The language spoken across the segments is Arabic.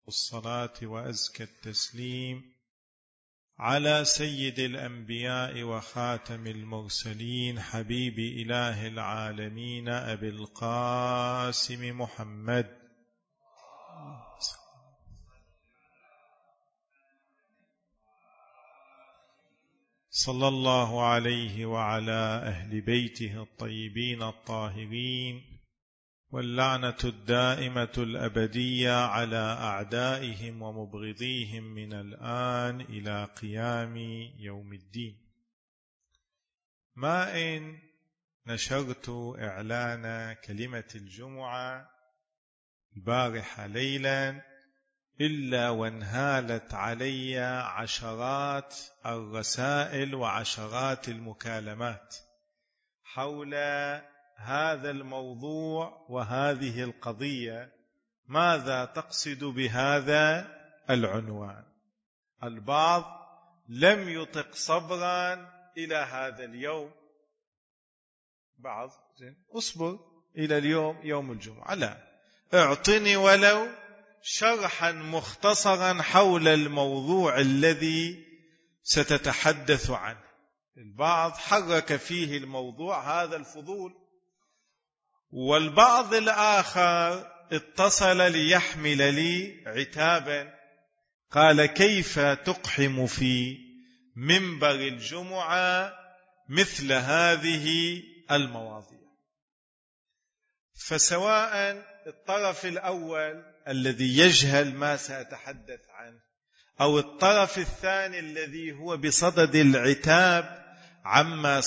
الصلاة وأزكى التسليم على سيد الأنبياء وخاتم المرسلين حبيب إله العالمين أبي القاسم محمد صلى الله عليه وعلى أهل بيته الطيبين الطاهرين، واللعنة الدائمة الأبدية على أعدائهم ومبغضيهم من الآن إلى قيام يوم الدين. ما إن نشرت إعلان كلمة الجمعة البارحة ليلا إلا وانهالت علي عشرات الرسائل وعشرات المكالمات حول هذا الموضوع وهذه القضية. ماذا تقصد بهذا العنوان؟ البعض لم يطق صبرا إلى هذا اليوم، بعض أصبر إلى اليوم يوم الجمعة، لا، اعطني ولو شرحا مختصرا حول الموضوع الذي ستتحدث عنه. البعض حرك فيه الموضوع هذا الفضول، والبعض الآخر اتصل ليحمل لي عتابا، قال: كيف تقحم في منبر الجمعة مثل هذه المواضيع؟ فسواء الطرف الأول الذي يجهل ما سأتحدث عنه، أو الطرف الثاني الذي هو بصدد العتاب عما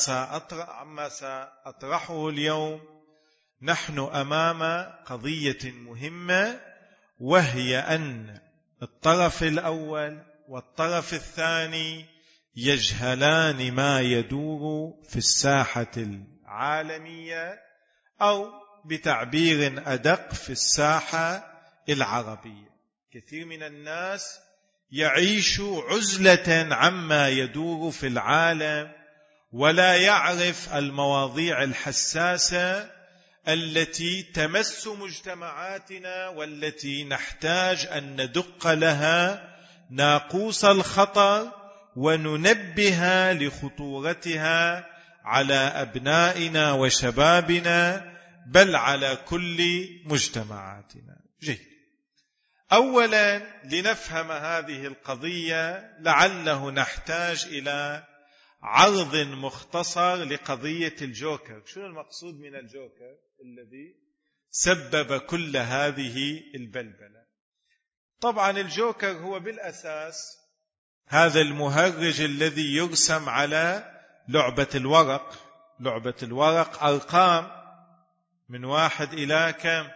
سأطرحه اليوم، نحن أمام قضية مهمة، وهي أن الطرف الأول والطرف الثاني يجهلان ما يدور في الساحة العالمية، أو بتعبير أدق في الساحة العربية. كثير من الناس يعيش عزلة عما يدور في العالم، ولا يعرف المواضيع الحساسة التي تمس مجتمعاتنا، والتي نحتاج أن ندق لها ناقوس الخطر وننبه لخطورتها على أبنائنا وشبابنا، بل على كل مجتمعاتنا. جيد. أولا، لنفهم هذه القضية لعله نحتاج إلى عرض مختصر لقضية الجوكر. شو المقصود من الجوكر الذي سبب كل هذه البلبلة؟ طبعا الجوكر هو بالأساس هذا المهرج الذي يرسم على لعبة الورق. لعبة الورق أرقام من 1 إلى كم؟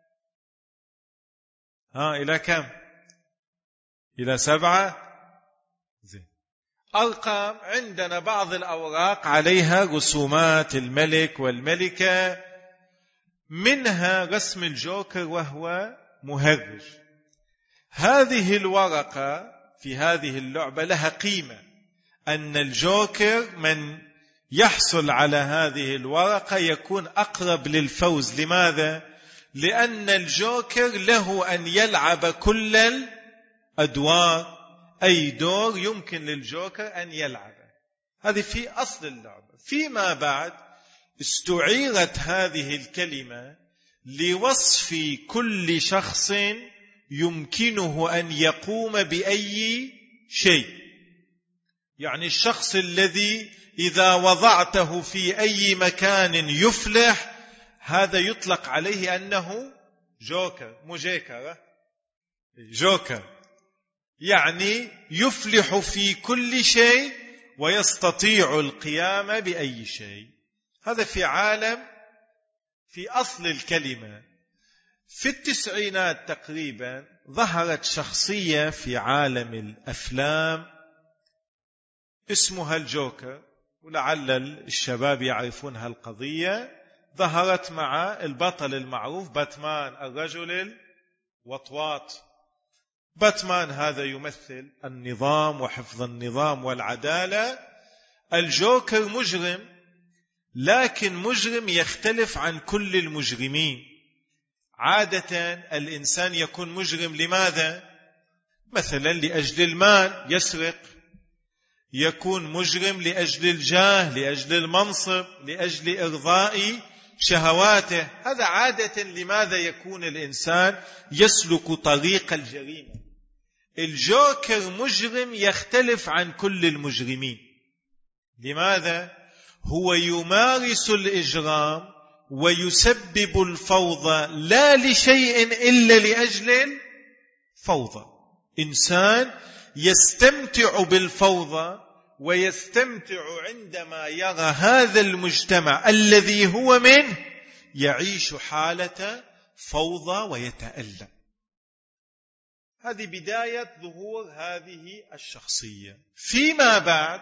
إلى كم؟ إلى 7. زين. أرقام. عندنا بعض الأوراق عليها رسومات الملك والملكة، منها رسم الجوكر وهو مهرج. هذه الورقة في هذه اللعبة لها قيمة، أن الجوكر من يحصل على هذه الورقة يكون أقرب للفوز. لماذا؟ لأن الجوكر له أن يلعب كل الأدوار، أي دور يمكن للجوكر أن يلعبه. هذه في أصل اللعبة. فيما بعد استعيرت هذه الكلمة لوصف كل شخص يمكنه أن يقوم بأي شيء. يعني الشخص الذي إذا وضعته في أي مكان يفلح، هذا يطلق عليه أنه جوكر. مجيكر، جوكر، يعني يفلح في كل شيء ويستطيع القيام بأي شيء. هذا في عالم، في أصل الكلمة. في التسعينات تقريبا ظهرت شخصية في عالم الأفلام اسمها الجوكر، ولعل الشباب يعرفون هالقضية. ظهرت مع البطل المعروف باتمان، الرجل الوطواط. باتمان هذا يمثل النظام وحفظ النظام والعدالة. الجوكر مجرم، لكن مجرم يختلف عن كل المجرمين. عادة الإنسان يكون مجرم لماذا؟ مثلا لأجل المال يسرق، يكون مجرم لأجل الجاه، لأجل المنصب، لأجل إرضاء شهواته. هذا عادة لماذا يكون الإنسان يسلك طريق الجريمة. الجوكر مجرم يختلف عن كل المجرمين. لماذا؟ هو يمارس الإجرام ويسبب الفوضى لا لشيء إلا لأجل الفوضى. إنسان يستمتع بالفوضى ويستمتع عندما يرى هذا المجتمع الذي هو منه يعيش حالة فوضى ويتألم. هذه بداية ظهور هذه الشخصية. فيما بعد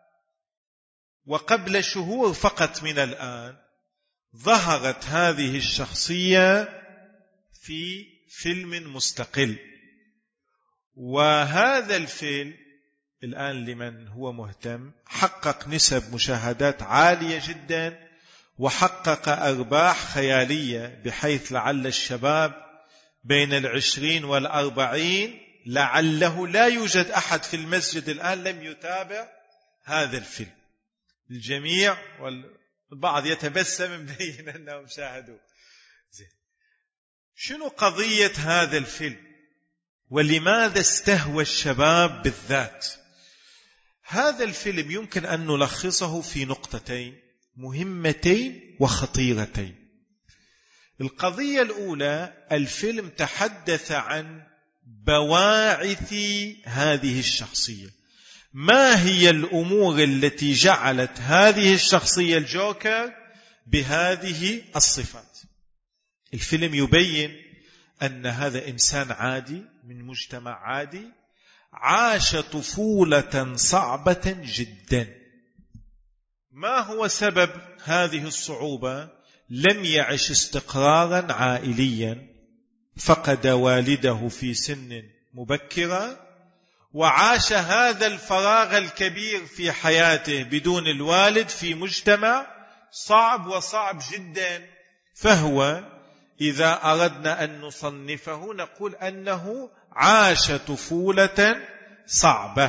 وقبل شهور فقط من الآن ظهرت هذه الشخصية في فيلم مستقل، وهذا الفيلم الآن لمن هو مهتم حقق نسب مشاهدات عالية جدا، وحقق أرباح خيالية، بحيث لعل الشباب بين 20 و40 لعله لا يوجد أحد في المسجد الآن لم يتابع هذا الفيلم. الجميع والبعض يتبسم مبين أنهم شاهدوا. شنو قضية هذا الفيلم ولماذا استهوى الشباب بالذات؟ هذا الفيلم يمكن أن نلخصه في نقطتين مهمتين وخطيرتين. القضية الأولى، الفيلم تحدث عن بواعث هذه الشخصية. ما هي الأمور التي جعلت هذه الشخصية الجوكر بهذه الصفات؟ الفيلم يبين أن هذا إنسان عادي من مجتمع عادي عاش طفولة صعبة جدا. ما هو سبب هذه الصعوبة؟ لم يعش استقرارا عائليا، فقد والده في سن مبكرة، وعاش هذا الفراغ الكبير في حياته بدون الوالد في مجتمع صعب وصعب جدا. فهو إذا أردنا أن نصنفه نقول أنه عاش طفولة صعبة.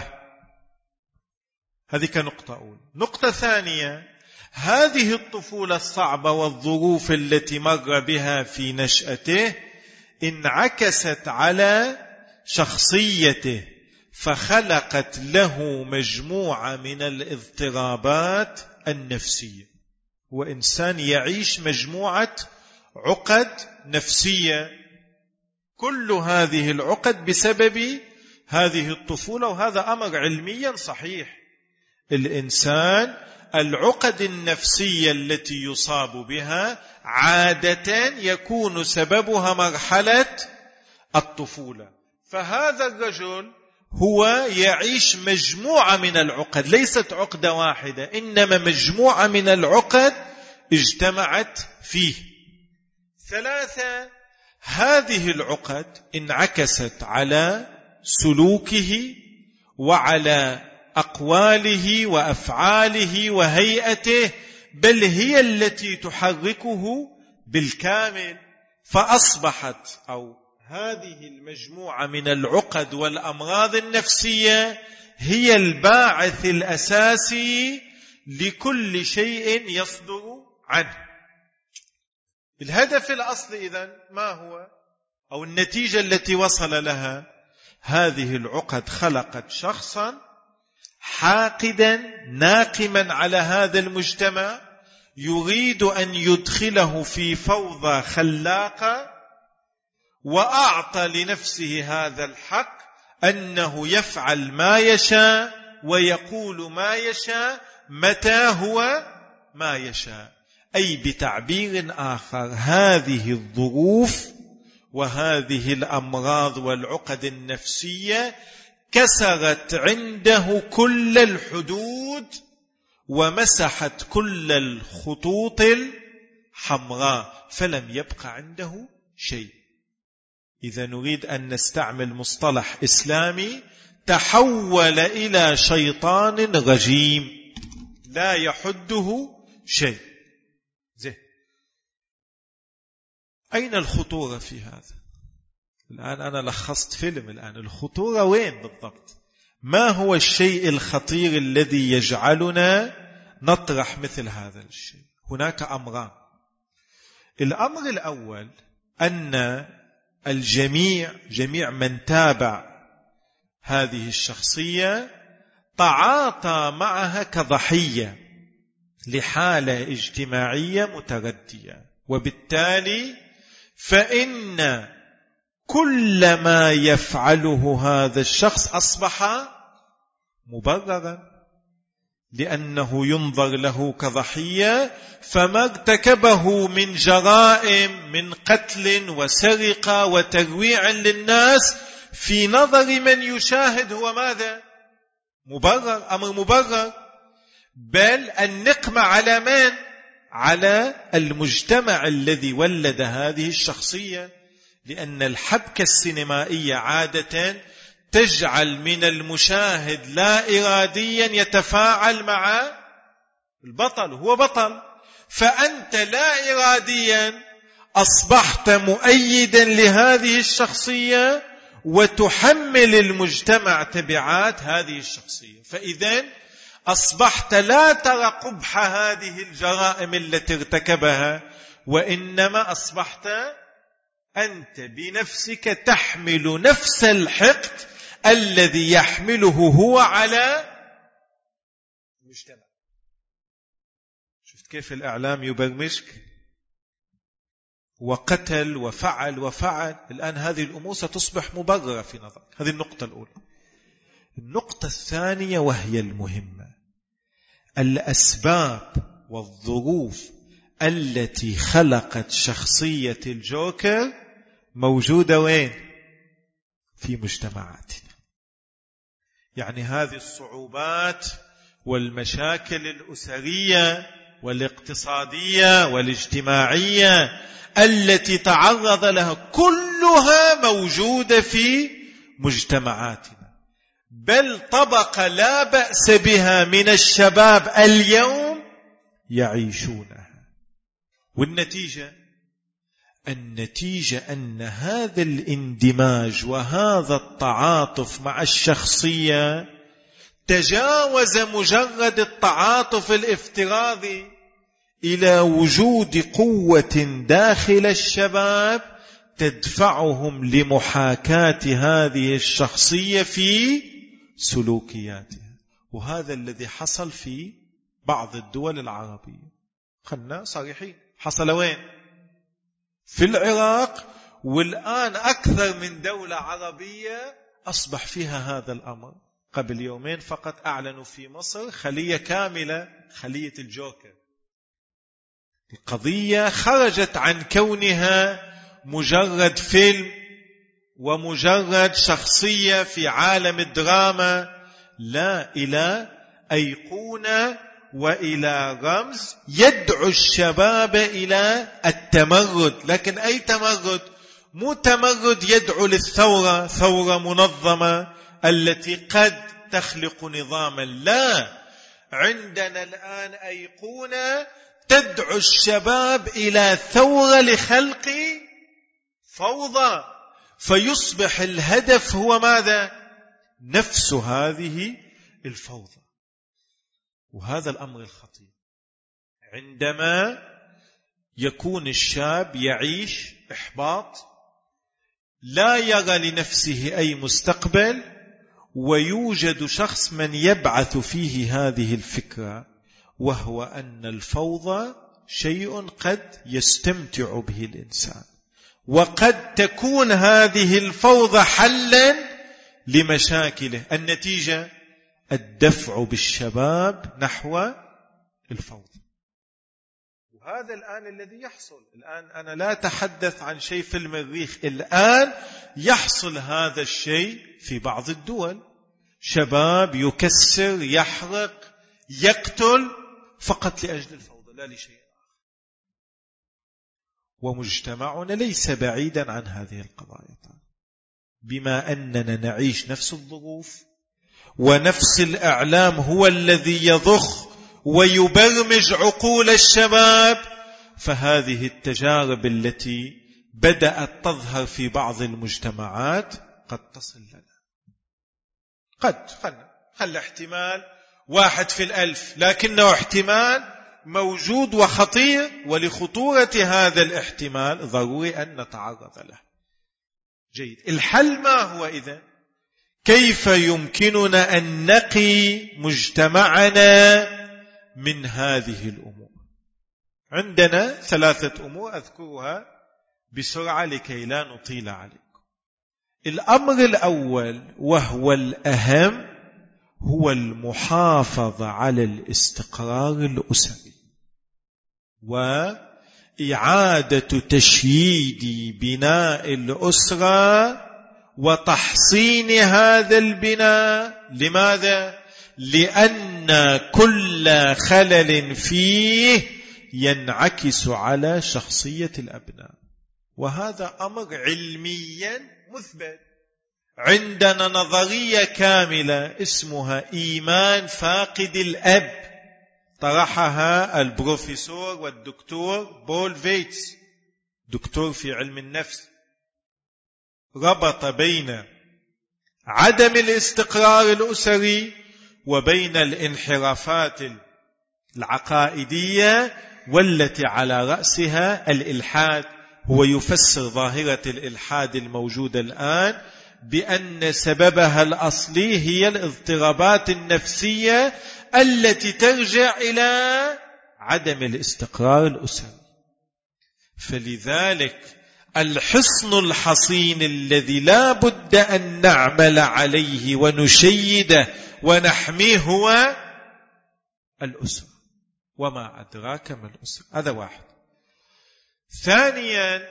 هذه كنقطة أولى. نقطة ثانية، هذه الطفولة الصعبة والظروف التي مر بها في نشأته انعكست على شخصيته، فخلقت له مجموعة من الاضطرابات النفسية. وإنسان يعيش مجموعة عقد نفسية، كل هذه العقد بسبب هذه الطفولة. وهذا أمر علميا صحيح. الإنسان العقد النفسية التي يصاب بها عادة يكون سببها مرحلة الطفولة. فهذا الرجل هو يعيش مجموعة من العقد، ليست عقدة واحدة، إنما مجموعة من العقد اجتمعت فيه. ثلاثة، هذه العقد انعكست على سلوكه وعلى أقواله وأفعاله وهيئته، بل هي التي تحركه بالكامل. فأصبحت هذه المجموعة من العقد والأمراض النفسية هي الباعث الأساسي لكل شيء يصدر عنه. الهدف الأصلي إذن ما هو؟ أو النتيجة التي وصل لها؟ هذه العقد خلقت شخصا حاقدا ناقما على هذا المجتمع، يريد أن يدخله في فوضى خلاقة، وأعطى لنفسه هذا الحق أنه يفعل ما يشاء ويقول ما يشاء متى هو ما يشاء. أي بتعبير آخر، هذه الظروف وهذه الأمراض والعقد النفسية كسرت عنده كل الحدود ومسحت كل الخطوط الحمراء، فلم يبقى عنده شيء. إذا نريد أن نستعمل مصطلح إسلامي، تحول إلى شيطان رجيم لا يحده شيء. أين الخطورة في هذا؟ الآن أنا لخصت فيلم. الآن الخطورة وين بالضبط؟ ما هو الشيء الخطير الذي يجعلنا نطرح مثل هذا الشيء؟ هناك أمران. الأمر الأول أن الجميع، جميع من تابع هذه الشخصية تعاطى معها كضحية لحالة اجتماعية متردية، وبالتالي فإن كل ما يفعله هذا الشخص أصبح مبررا، لأنه ينظر له كضحية، فما ارتكبه من جرائم من قتل وسرقة وترويع للناس في نظر من يشاهد هو ماذا؟ مبرر، أمر مبرر. بل النقمة على من؟ على المجتمع الذي ولد هذه الشخصية، لأن الحبكة السينمائية عادة تجعل من المشاهد لا إراديا يتفاعل مع البطل، هو بطل، فأنت لا إراديا أصبحت مؤيدا لهذه الشخصية وتحمل المجتمع تبعات هذه الشخصية. فإذن أصبحت لا ترى قبح هذه الجرائم التي ارتكبها، وإنما أصبحت أنت بنفسك تحمل نفس الحقد الذي يحمله هو على المجتمع. شفت كيف الإعلام يبرمجك؟ وقتل وفعل وفعل. الآن هذه الأمور ستصبح مبررة في نظرك. هذه النقطة الأولى. النقطة الثانية وهي المهمة: الأسباب والظروف التي خلقت شخصية الجوكر موجودة وين؟ في مجتمعاتنا. يعني هذه الصعوبات والمشاكل الأسرية والاقتصادية والاجتماعية التي تعرض لها كلها موجودة في مجتمعاتنا، بل طبقة لا بأس بها من الشباب اليوم يعيشونها. والنتيجة أن هذا الاندماج وهذا التعاطف مع الشخصية تجاوز مجرد التعاطف الافتراضي إلى وجود قوة داخل الشباب تدفعهم لمحاكاة هذه الشخصية في سلوكياتها. وهذا الذي حصل في بعض الدول العربية. خلنا صريحين، حصل وين؟ في العراق. والآن أكثر من دولة عربية أصبح فيها هذا الأمر. قبل يومين فقط أعلنوا في مصر خلية كاملة، خلية الجوكر. القضية خرجت عن كونها مجرد فيلم ومجرد شخصية في عالم الدراما، لا، إلى أيقونة وإلى رمز يدعو الشباب إلى التمرد. لكن أي تمرد؟ مو تمرد يدعو للثورة، ثورة منظمة التي قد تخلق نظاما. لا، عندنا الآن أيقونة تدعو الشباب إلى ثورة لخلق فوضى، فيصبح الهدف هو ماذا؟ نفس هذه الفوضى. وهذا الأمر الخطير عندما يكون الشاب يعيش إحباط، لا يرى لنفسه أي مستقبل، ويوجد شخص من يبعث فيه هذه الفكرة، وهو أن الفوضى شيء قد يستمتع به الإنسان، وقد تكون هذه الفوضى حلا لمشاكله. النتيجة الدفع بالشباب نحو الفوضى. وهذا الآن الذي يحصل. الآن أنا لا أتحدث عن شيء في المريخ، الآن يحصل هذا الشيء في بعض الدول. شباب يكسر، يحرق، يقتل فقط لأجل الفوضى، لا لشيء آخر. ومجتمعنا ليس بعيدا عن هذه القضايا، بما أننا نعيش نفس الظروف ونفس الإعلام هو الذي يضخ ويبرمج عقول الشباب. فهذه التجارب التي بدأت تظهر في بعض المجتمعات قد تصل لنا. قد خل احتمال 1 في 1000، لكنه احتمال موجود وخطير، ولخطورة هذا الاحتمال ضروري أن نتعرض له. جيد. الحل ما هو إذن؟ كيف يمكننا أن نقي مجتمعنا من هذه الأمور؟ عندنا 3 أمور أذكرها بسرعة لكي لا نطيل عليكم. الأمر الأول وهو الأهم هو المحافظة على الاستقرار الأسري وإعادة تشييد بناء الأسرة وتحصين هذا البناء. لماذا؟ لأن كل خلل فيه ينعكس على شخصية الأبناء، وهذا أمر علميا مثبت. عندنا نظرية كاملة اسمها إيمان فاقد الأب، طرحها البروفيسور والدكتور بول فيتس، دكتور في علم النفس. ربط بين عدم الاستقرار الأسري وبين الانحرافات العقائدية والتي على رأسها الإلحاد. هو يفسر ظاهرة الإلحاد الموجودة الآن بأن سببها الأصلي هي الاضطرابات النفسية التي ترجع إلى عدم الاستقرار الأسري. فلذلك الحصن الحصين الذي لا بد أن نعمل عليه ونشيده ونحميه هو الأسرة، وما أدراك ما الأسرة. هذا واحد. ثانيا،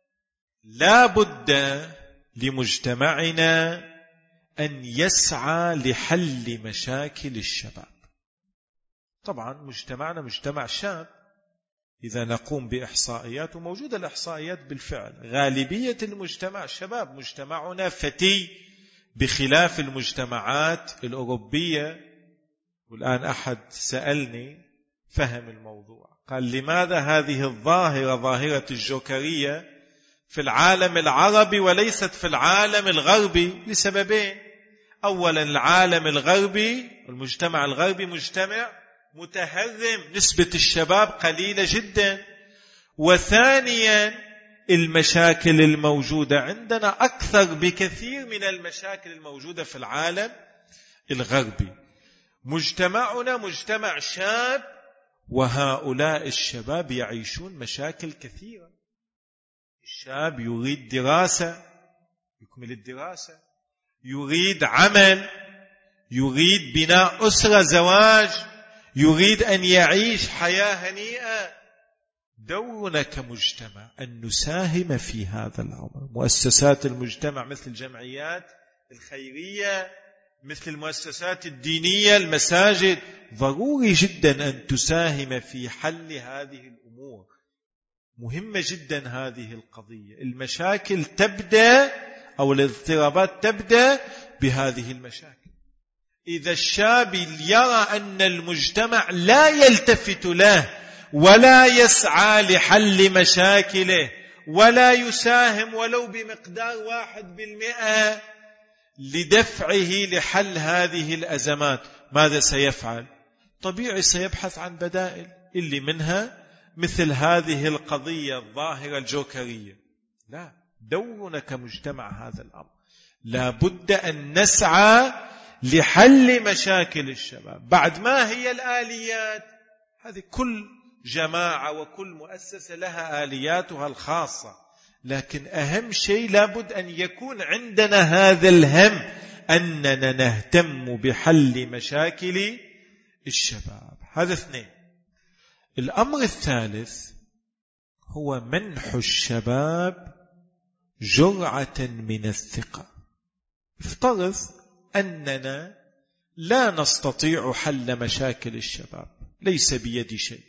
لا بد لمجتمعنا أن يسعى لحل مشاكل الشباب. طبعا مجتمعنا مجتمع شاب، إذا نقوم بإحصائيات، وموجودة الإحصائيات بالفعل، غالبية المجتمع شباب. مجتمعنا فتي بخلاف المجتمعات الأوروبية. والآن أحد سألني فهم الموضوع، قال لماذا هذه الظاهرة، ظاهرة الجوكرية، في العالم العربي وليست في العالم الغربي؟ لسببين. أولا، العالم الغربي، المجتمع الغربي مجتمع متهرم، نسبة الشباب قليلة جدا. وثانيا، المشاكل الموجودة عندنا أكثر بكثير من المشاكل الموجودة في العالم الغربي. مجتمعنا مجتمع شاب، وهؤلاء الشباب يعيشون مشاكل كثيرة. الشاب يريد دراسة، يكمل الدراسة، يريد عمل، يريد بناء أسرة، زواج، يريد أن يعيش حياة هنيئة. دورنا كمجتمع أن نساهم في هذا الأمر. مؤسسات المجتمع مثل الجمعيات الخيرية، مثل المؤسسات الدينية، المساجد، ضروري جدا أن تساهم في حل هذه الأمور. مهمة جدا هذه القضية. المشاكل تبدأ، أو الاضطرابات تبدأ بهذه المشاكل. إذا الشاب يرى أن المجتمع لا يلتفت له ولا يسعى لحل مشاكله ولا يساهم ولو بمقدار 1% لدفعه لحل هذه الأزمات، ماذا سيفعل؟ طبيعي سيبحث عن بدائل، اللي منها مثل هذه القضية الظاهرة الجوكرية. لا، دورنا كمجتمع هذا الأمر، لا بد أن نسعى لحل مشاكل الشباب. بعد ما هي الآليات؟ هذه كل جماعة وكل مؤسسة لها آلياتها الخاصة، لكن أهم شيء لابد أن يكون عندنا هذا الهم أننا نهتم بحل مشاكل الشباب. هذا 2. الأمر الثالث هو منح الشباب جرعة من الثقة. افترض أننا لا نستطيع حل مشاكل الشباب، ليس بيدي شيء،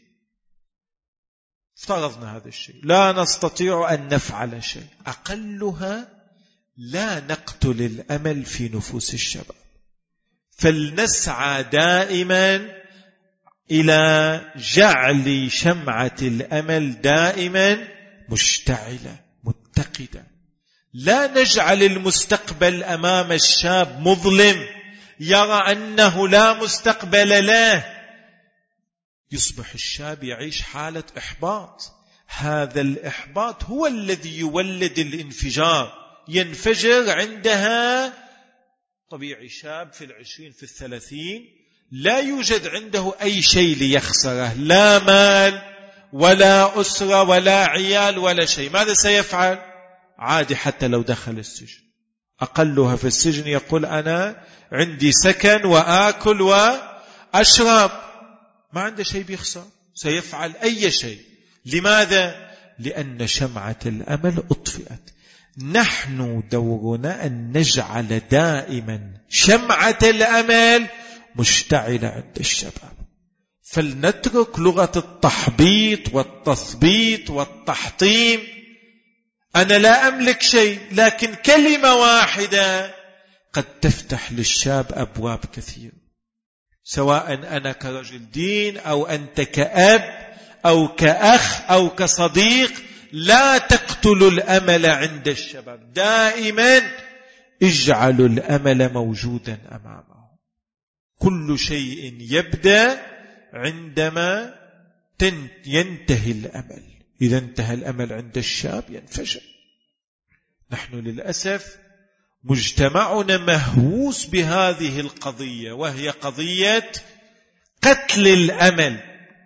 افترضنا هذا الشيء، لا نستطيع أن نفعل شيء. أقلها لا نقتل الأمل في نفوس الشباب، فلنسعى دائما إلى جعل شمعة الأمل دائما مشتعلة معتقدا. لا نجعل المستقبل أمام الشاب مظلم يرى أنه لا مستقبل له. يصبح الشاب يعيش حالة إحباط. هذا الإحباط هو الذي يولد الانفجار. ينفجر عندها. طبيعي شاب في 20 في 30 لا يوجد عنده أي شيء ليخسره، لا مال ولا أسرة ولا عيال ولا شيء. ماذا سيفعل؟ عادي حتى لو دخل السجن. أقلها في السجن يقول أنا عندي سكن وآكل وأشرب. ما عنده شيء بيخسر، سيفعل أي شيء. لماذا؟ لأن شمعة الأمل أطفئت. نحن دورنا أن نجعل دائما شمعة الأمل مشتعلة عند الشباب. فلنترك لغة التحبيط والتثبيط والتحطيم. أنا لا أملك شيء، لكن كلمة واحدة قد تفتح للشاب أبواب كثير. سواء أنا كرجل دين أو أنت كأب أو كأخ أو كصديق، لا تقتلوا الأمل عند الشباب. دائما اجعلوا الأمل موجودا أمامه. كل شيء يبدأ عندما ينتهي الأمل. إذا انتهى الأمل عند الشاب ينفجر. نحن للأسف مجتمعنا مهووس بهذه القضية، وهي قضية قتل الأمل.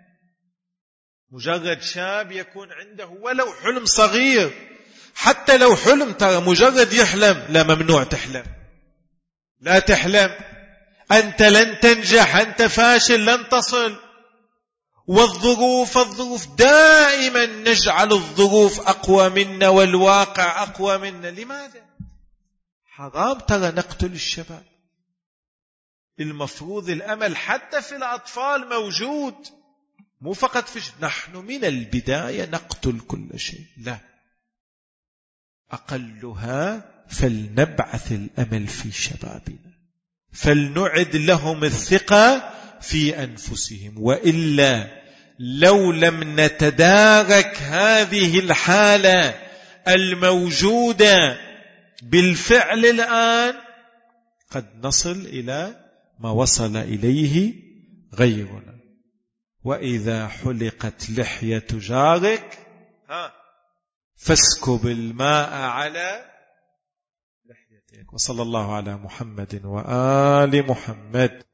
مجرد شاب يكون عنده ولو حلم صغير، حتى لو حلم، ترى مجرد يحلم، لا ممنوع تحلم، لا تحلم، أنت لن تنجح، أنت فاشل، لن تصل. والظروف دائما نجعل الظروف أقوى منا والواقع أقوى منا. لماذا؟ حرام ترى نقتل الشباب. المفروض الأمل حتى في الأطفال موجود، مو فقط في نحن من البداية نقتل كل شيء. لا، أقلها فلنبعث الأمل في شبابنا، فلنعد لهم الثقة في أنفسهم. وإلا لو لم نتدارك هذه الحالة الموجودة بالفعل الآن، قد نصل إلى ما وصل إليه غيرنا. وإذا حلقت لحية جارك فاسكب الماء على لحيتك. وصلى الله على محمد وآل محمد.